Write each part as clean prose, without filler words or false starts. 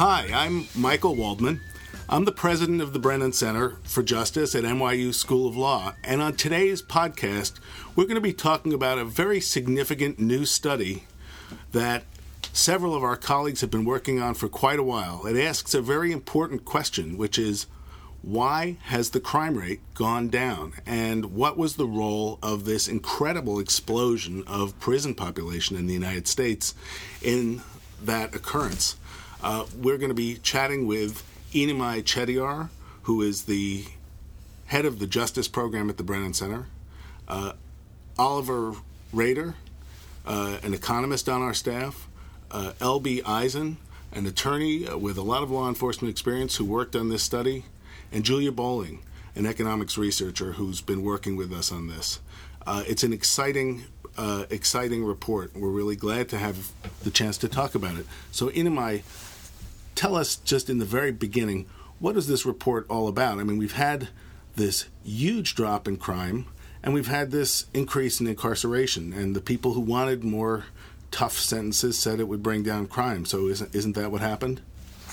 Hi, I'm Michael Waldman. I'm the president of the Brennan Center for Justice at NYU School of Law, and on today's podcast, we're going to be talking about a very significant new study that several of our colleagues have been working on for quite a while. It asks a very important question, which is, why has the crime rate gone down? And what was the role of this incredible explosion of prison population in the United States in that occurrence? We're going to be chatting with Enimai Chediar, who is the head of the Justice Program at the Brennan Center, Oliver Rader, an economist on our staff, L.B. Eisen, an attorney with a lot of law enforcement experience who worked on this study, and Julia Bowling, an economics researcher who's been working with us on this. It's an exciting report. We're really glad to have the chance to talk about it. So, Enimai, tell us just in the very beginning, what is this report all about? I mean, we've had this huge drop in crime, and we've had this increase in incarceration, and the people who wanted more tough sentences said it would bring down crime. So isn't that what happened?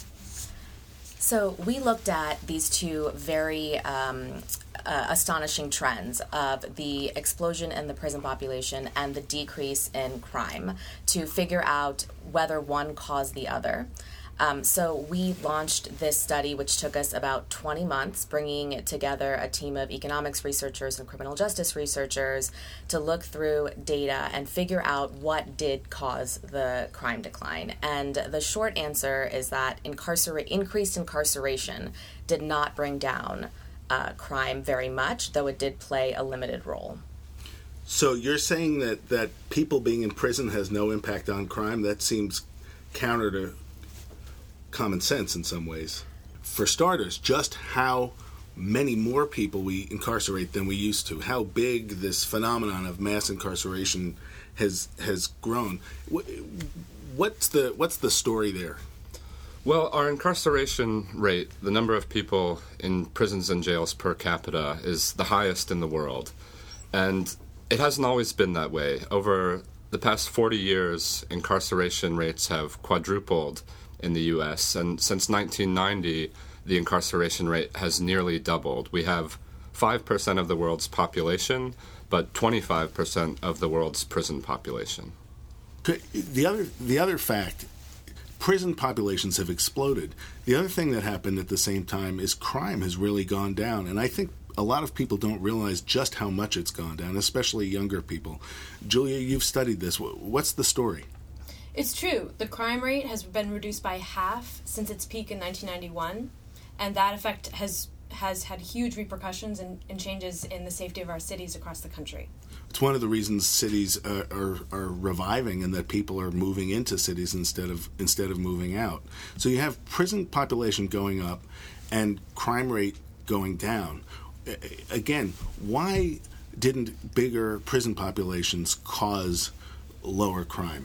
So we looked at these two very astonishing trends of the explosion in the prison population and the decrease in crime to figure out whether one caused the other. So we launched this study, which took us about 20 months, bringing together a team of economics researchers and criminal justice researchers to look through data and figure out what did cause the crime decline. And the short answer is that increased incarceration did not bring down crime very much, though it did play a limited role. So you're saying that people being in prison has no impact on crime? That seems counter to common sense in some ways. For starters, just how many more people we incarcerate than we used to, how big this phenomenon of mass incarceration has grown. What's the story there? Well, our incarceration rate, the number of people in prisons and jails per capita, is the highest in the world. And it hasn't always been that way. Over the past 40 years, incarceration rates have quadrupled in the U.S., and since 1990, the incarceration rate has nearly doubled. We have 5% of the world's population, but 25% of the world's prison population. The other fact, prison populations have exploded. The other thing that happened at the same time is crime has really gone down, and I think a lot of people don't realize just how much it's gone down, especially younger people. Julia, you've studied this. What's the story? It's true. The crime rate has been reduced by half since its peak in 1991, and that effect has had huge repercussions and changes in the safety of our cities across the country. It's one of the reasons cities are reviving and that people are moving into cities instead of moving out. So you have prison population going up and crime rate going down. Again, why didn't bigger prison populations cause lower crime?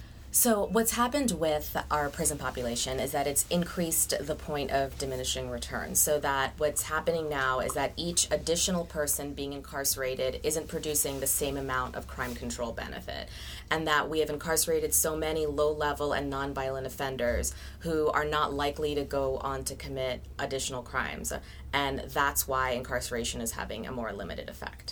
So what's happened with our prison population is that it's increased the point of diminishing returns, so that what's happening now is that each additional person being incarcerated isn't producing the same amount of crime control benefit, and that we have incarcerated so many low-level and nonviolent offenders who are not likely to go on to commit additional crimes, and that's why incarceration is having a more limited effect.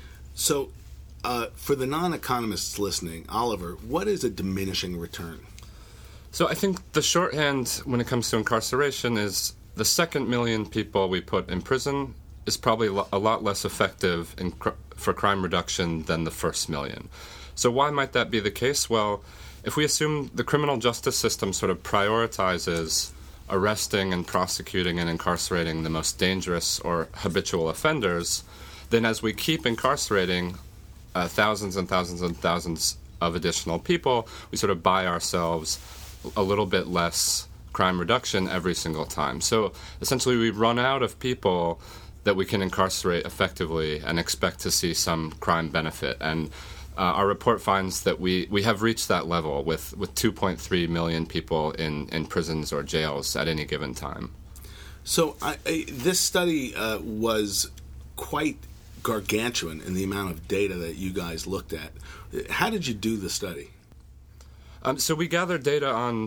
So for the non-economists listening, Oliver, what is a diminishing return? So I think the shorthand when it comes to incarceration is the second million people we put in prison is probably a lot less effective for crime reduction than the first million. So why might that be the case? Well, if we assume the criminal justice system sort of prioritizes arresting and prosecuting and incarcerating the most dangerous or habitual offenders, then as we keep incarcerating thousands and thousands and thousands of additional people, we sort of buy ourselves a little bit less crime reduction every single time. So essentially we run out of people that we can incarcerate effectively and expect to see some crime benefit. And our report finds that we have reached that level with 2.3 million people in prisons or jails at any given time. So this study was quite gargantuan in the amount of data that you guys looked at. How did you do the study? So we gathered data on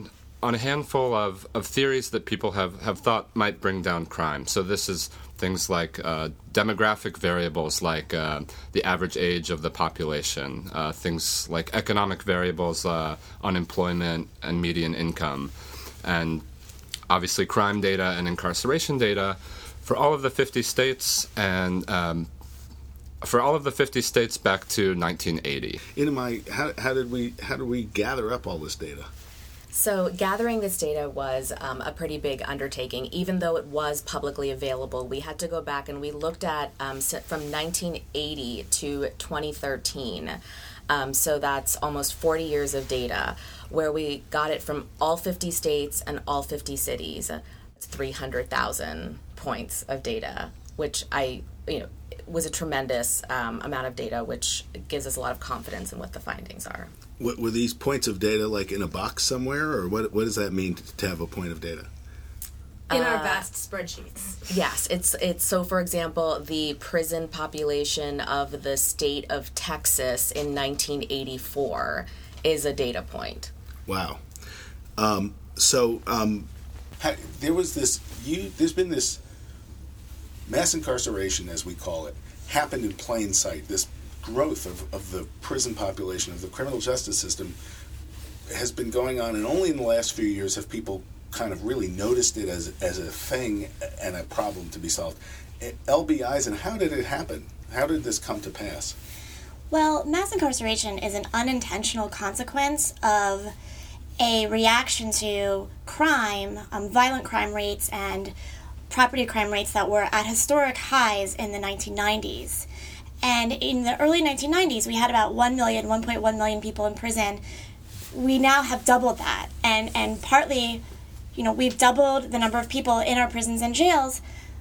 on a handful of theories that people have thought might bring down crime. So this is things like demographic variables, like the average age of the population, things like economic variables, unemployment and median income, and obviously crime data and incarceration data for all of the 50 states and for all of the 50 states back to 1980. How did we gather up all this data? So gathering this data was a pretty big undertaking. Even though it was publicly available, we had to go back and we looked at from 1980 to 2013. So that's almost 40 years of data, where we got it from all 50 states and all 50 cities. It's 300,000 points of data, which was a tremendous amount of data, which gives us a lot of confidence in what the findings are. Were these points of data like in a box somewhere, or what does that mean to have a point of data? In our vast spreadsheets. Yes, it's so. For example, the prison population of the state of Texas in 1984 is a data point. Wow. There's been this mass incarceration, as we call it, happened in plain sight. This growth of the prison population, of the criminal justice system, has been going on, and only in the last few years have people kind of really noticed it as a thing and a problem to be solved. L.B. Eisen, how did it happen? How did this come to pass? Well, mass incarceration is an unintentional consequence of a reaction to crime, violent crime rates and property crime rates that were at historic highs in the 1990s. And in the early 1990s, we had about 1.1 million people in prison. We now have doubled that. And partly, we've doubled the number of people in our prisons and jails,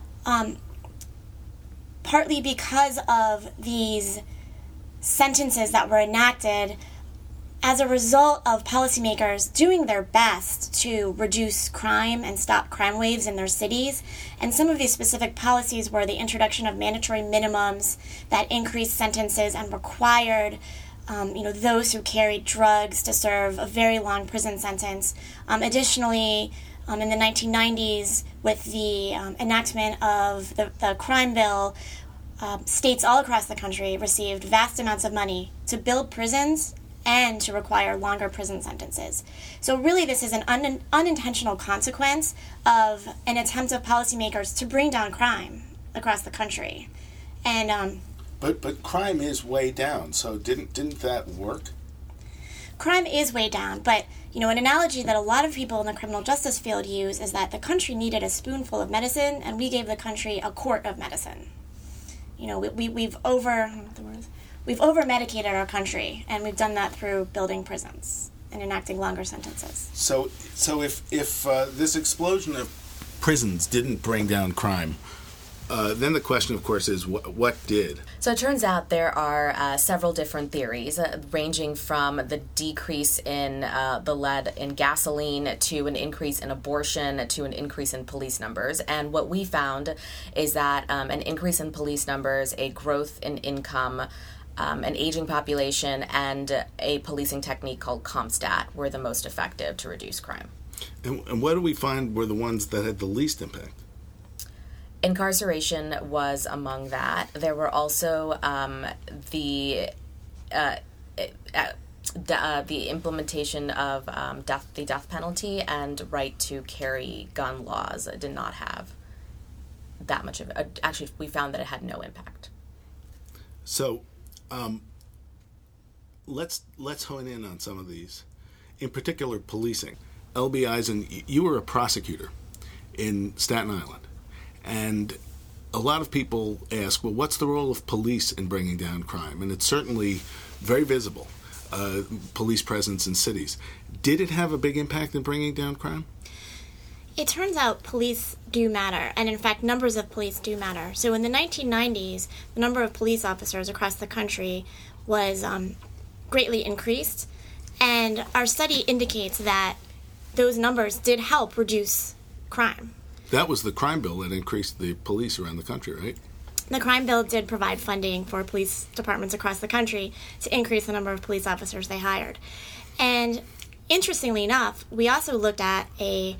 partly because of these sentences that were enacted as a result of policymakers doing their best to reduce crime and stop crime waves in their cities. And some of these specific policies were the introduction of mandatory minimums that increased sentences and required those who carried drugs to serve a very long prison sentence. Additionally, in the 1990s, with the enactment of the crime bill, states all across the country received vast amounts of money to build prisons and to require longer prison sentences. So really this is an unintentional consequence of an attempt of policymakers to bring down crime across the country. And But crime is way down, so didn't that work? Crime is way down, but an analogy that a lot of people in the criminal justice field use is that the country needed a spoonful of medicine and we gave the country a quart of medicine. We've over-medicated our country, and we've done that through building prisons and enacting longer sentences. So if this explosion of prisons didn't bring down crime, then the question, of course, is what did? So it turns out there are several different theories, ranging from the decrease in the lead in gasoline to an increase in abortion to an increase in police numbers. And what we found is that an increase in police numbers, a growth in income, an aging population, and a policing technique called CompStat were the most effective to reduce crime. And what do we find were the ones that had the least impact? Incarceration was among that. There were also the implementation of the death penalty and right to carry gun laws did not have that much of it. Actually, we found that it had no impact. So let's hone in on some of these. In particular, policing. L.B. Eisen, you were a prosecutor in Staten Island. And a lot of people ask, well, what's the role of police in bringing down crime? And it's certainly very visible, police presence in cities. Did it have a big impact in bringing down crime? It turns out police do matter, and in fact, numbers of police do matter. So in the 1990s, the number of police officers across the country was greatly increased, and our study indicates that those numbers did help reduce crime. That was the crime bill that increased the police around the country, right? The crime bill did provide funding for police departments across the country to increase the number of police officers they hired. And interestingly enough, we also looked at a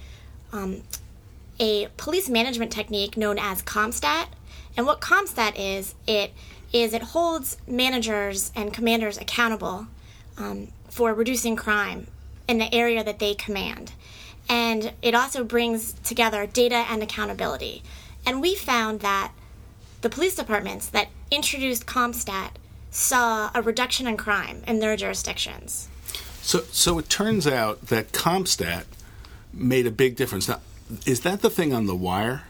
police management technique known as CompStat. And what CompStat is it holds managers and commanders accountable for reducing crime in the area that they command. And it also brings together data and accountability. And we found that the police departments that introduced CompStat saw a reduction in crime in their jurisdictions. So it turns out that CompStat made a big difference. Now, is that the thing on The Wire?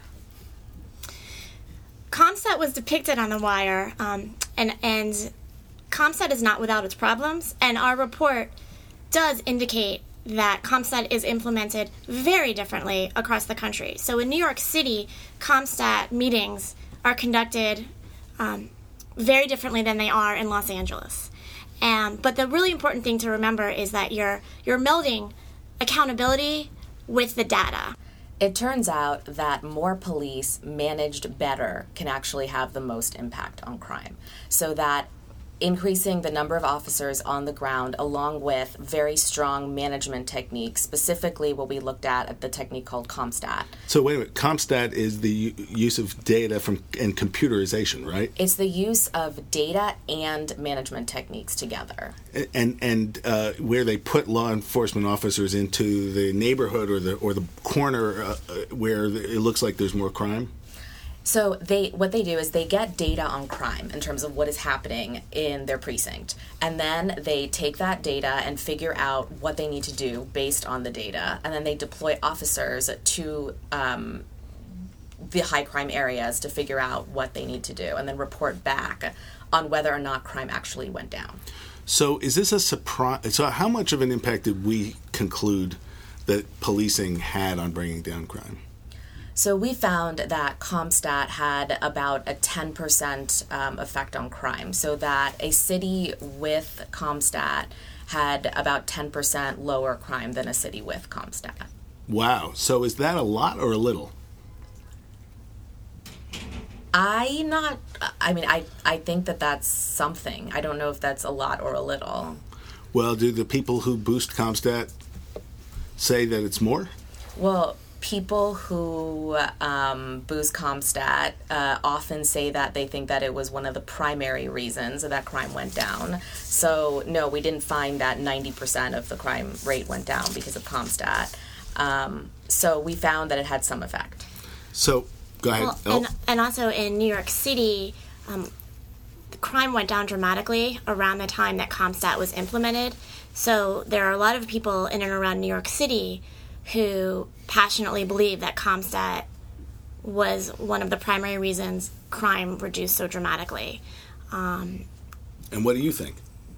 CompStat was depicted on The Wire, and CompStat is not without its problems, and our report does indicate that CompStat is implemented very differently across the country. So in New York City, CompStat meetings are conducted very differently than they are in Los Angeles. But the really important thing to remember is that you're melding accountability with the data. It turns out that more police managed better can actually have the most impact on crime. So that increasing the number of officers on the ground along with very strong management techniques, specifically what we looked at the technique called CompStat. So wait a minute, CompStat is the use of data and computerization, right? It's the use of data and management techniques together. And where they put law enforcement officers into the neighborhood or the corner where it looks like there's more crime? So what they do is they get data on crime in terms of what is happening in their precinct. And then they take that data and figure out what they need to do based on the data. And then they deploy officers to the high crime areas to figure out what they need to do and then report back on whether or not crime actually went down. So is this a surprise? So how much of an impact did we conclude that policing had on bringing down crime? So we found that CompStat had about a 10% effect on crime, so that a city with CompStat had about 10% lower crime than a city with CompStat. Wow. So is that a lot or a little? I think that that's something. I don't know if that's a lot or a little. Well, do the people who boost CompStat say that it's more? Well, people who boost CompStat often say that they think that it was one of the primary reasons that crime went down. So, no, we didn't find that 90% of the crime rate went down because of CompStat. So we found that it had some effect. So, go ahead. Well, and also in New York City, the crime went down dramatically around the time that CompStat was implemented. So there are a lot of people in and around New York City who passionately believe that CompStat was one of the primary reasons crime reduced so dramatically. And what do you think?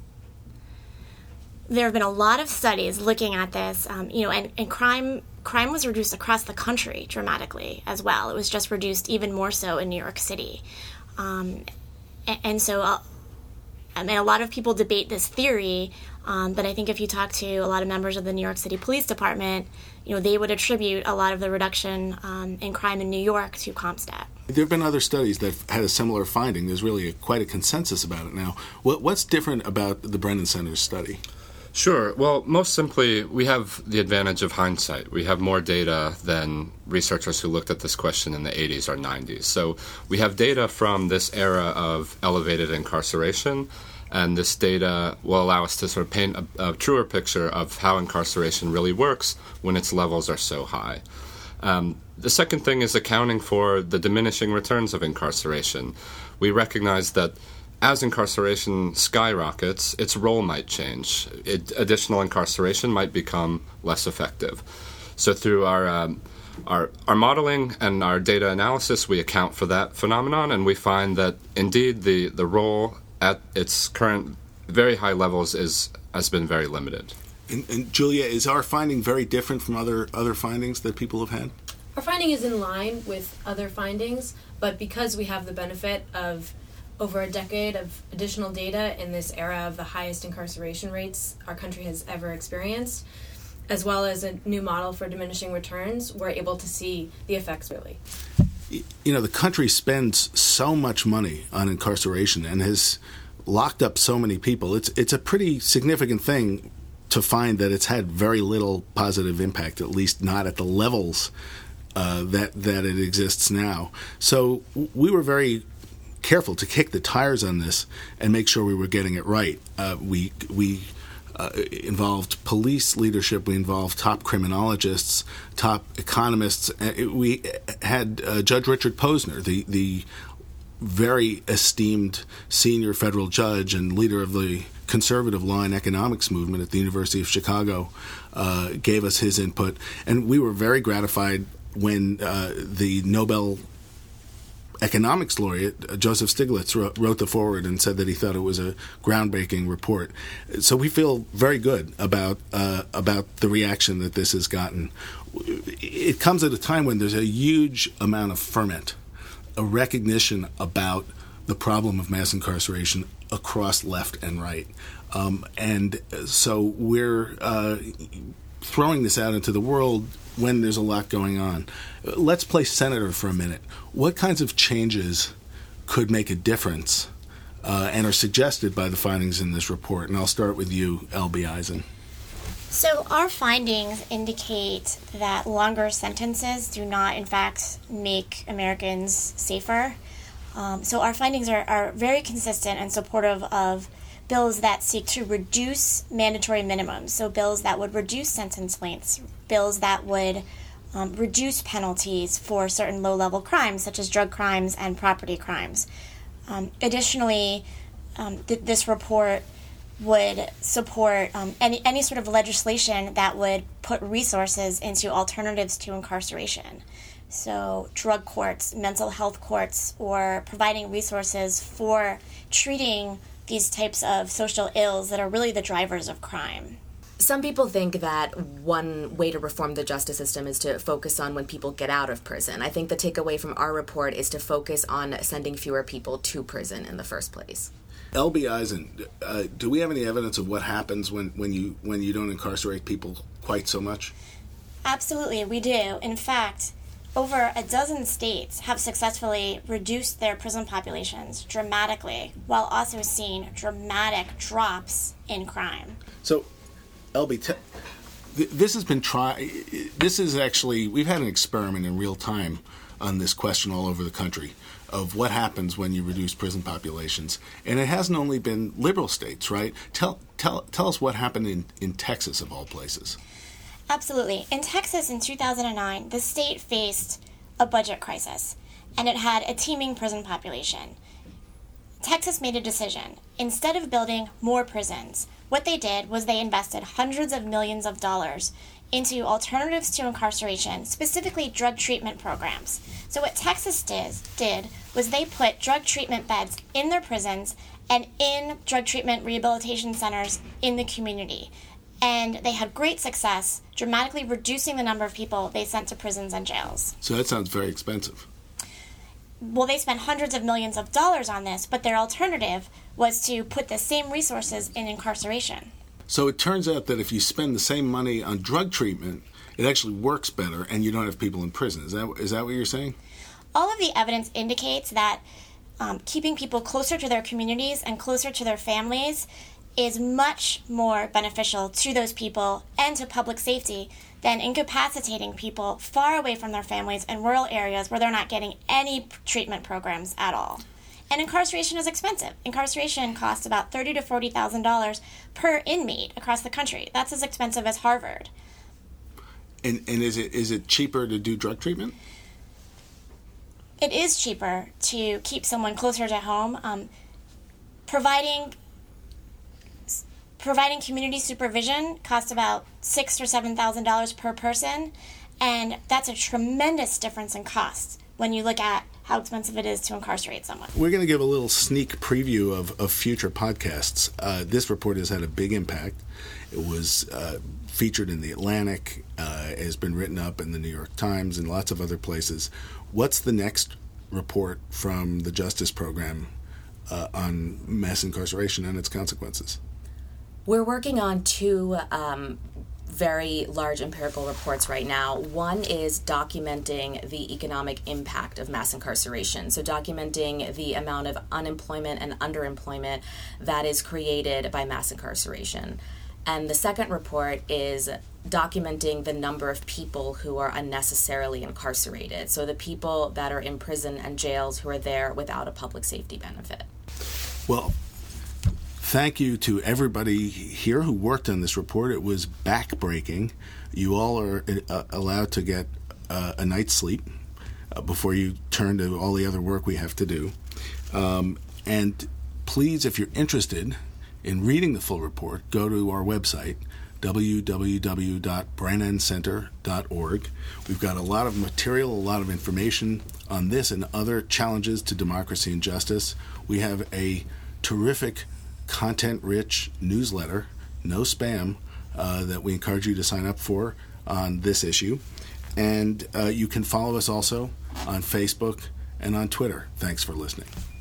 There have been a lot of studies looking at this, and crime was reduced across the country dramatically as well. It was just reduced even more so in New York City. And so a lot of people debate this theory, but I think if you talk to a lot of members of the New York City Police Department, they would attribute a lot of the reduction in crime in New York to CompStat. There have been other studies that had a similar finding. There's really quite a consensus about it now. What's different about the Brennan Center's study? Sure. Well, most simply, we have the advantage of hindsight. We have more data than researchers who looked at this question in the 80s or 90s. So we have data from this era of elevated incarceration, and this data will allow us to sort of paint a truer picture of how incarceration really works when its levels are so high. The second thing is accounting for the diminishing returns of incarceration. We recognize that as incarceration skyrockets, its role might change. Additional incarceration might become less effective. So through our modeling and our data analysis, we account for that phenomenon, and we find that indeed the role at its current very high levels has been very limited. And Julia, is our finding very different from other findings that people have had? Our finding is in line with other findings, but because we have the benefit of over a decade of additional data in this era of the highest incarceration rates our country has ever experienced, as well as a new model for diminishing returns, we're able to see the effects really. The country spends so much money on incarceration and has locked up so many people. It's a pretty significant thing to find that it's had very little positive impact, at least not at the levels that it exists now. So we were very careful to kick the tires on this and make sure we were getting it right. We involved police leadership. We involved top criminologists, top economists. We had Judge Richard Posner, the very esteemed senior federal judge and leader of the conservative law and economics movement at the University of Chicago, gave us his input. And we were very gratified when the Nobel economics laureate, Joseph Stiglitz, wrote the foreword and said that he thought it was a groundbreaking report. So we feel very good about the reaction that this has gotten. It comes at a time when there's a huge amount of ferment, a recognition about the problem of mass incarceration across left and right. And so we're throwing this out into the world when there's a lot going on. Let's play senator for a minute. What kinds of changes could make a difference and are suggested by the findings in this report? And I'll start with you, L.B. Eisen. So our findings indicate that longer sentences do not, in fact, make Americans safer. So our findings are very consistent and supportive of bills that seek to reduce mandatory minimums, so bills that would reduce sentence lengths, bills that would reduce penalties for certain low-level crimes, such as drug crimes and property crimes. Additionally, this report would support any sort of legislation that would put resources into alternatives to incarceration. So drug courts, mental health courts, or providing resources for treating these types of social ills that are really the drivers of crime. Some people think that one way to reform the justice system is to focus on when people get out of prison. I think the takeaway from our report is to focus on sending fewer people to prison in the first place. L.B. Eisen, do we have any evidence of what happens when you don't incarcerate people quite so much? Absolutely, we do. In fact, over a dozen states have successfully reduced their prison populations dramatically, while also seeing dramatic drops in crime. So, LB, this has been This is actually, we've had an experiment in real time on this question all over the country of what happens when you reduce prison populations, and it hasn't only been liberal states, right? Tell us what happened in Texas, of all places. Absolutely. In Texas in 2009, the state faced a budget crisis, and it had a teeming prison population. Texas made a decision. Instead of building more prisons, what they did was they invested hundreds of millions of dollars into alternatives to incarceration, specifically drug treatment programs. So what Texas did was they put drug treatment beds in their prisons and in drug treatment rehabilitation centers in the community. And they had great success, dramatically reducing the number of people they sent to prisons and jails. So that sounds very expensive. Well, they spent hundreds of millions of dollars on this, but their alternative was to put the same resources in incarceration. So it turns out that if you spend the same money on drug treatment, it actually works better and you don't have people in prison. Is that what you're saying? All of the evidence indicates that keeping people closer to their communities and closer to their families is much more beneficial to those people and to public safety than incapacitating people far away from their families in rural areas where they're not getting any treatment programs at all. And incarceration is expensive. Incarceration costs about $30,000 to $40,000 per inmate across the country. That's as expensive as Harvard. And is it cheaper to do drug treatment? It is cheaper to keep someone closer to home. Providing community supervision costs about $6,000 or $7,000 per person, and that's a tremendous difference in cost when you look at how expensive it is to incarcerate someone. We're going to give a little sneak preview of future podcasts. This report has had a big impact. It was featured in The Atlantic, has been written up in the New York Times and lots of other places. What's the next report from the Justice Program on mass incarceration and its consequences? We're working on two very large empirical reports right now. One is documenting the economic impact of mass incarceration, so documenting the amount of unemployment and underemployment that is created by mass incarceration. And the second report is documenting the number of people who are unnecessarily incarcerated. So the people that are in prison and jails who are there without a public safety benefit. Well, thank you to everybody here who worked on this report. It was backbreaking. You all are allowed to get a night's sleep before you turn to all the other work we have to do. And please, if you're interested in reading the full report, go to our website, www.brannancenter.org. We've got a lot of material, a lot of information on this and other challenges to democracy and justice. We have a terrific, content-rich newsletter, no spam, that we encourage you to sign up for on this issue. And you can follow us also on Facebook and on Twitter. Thanks for listening.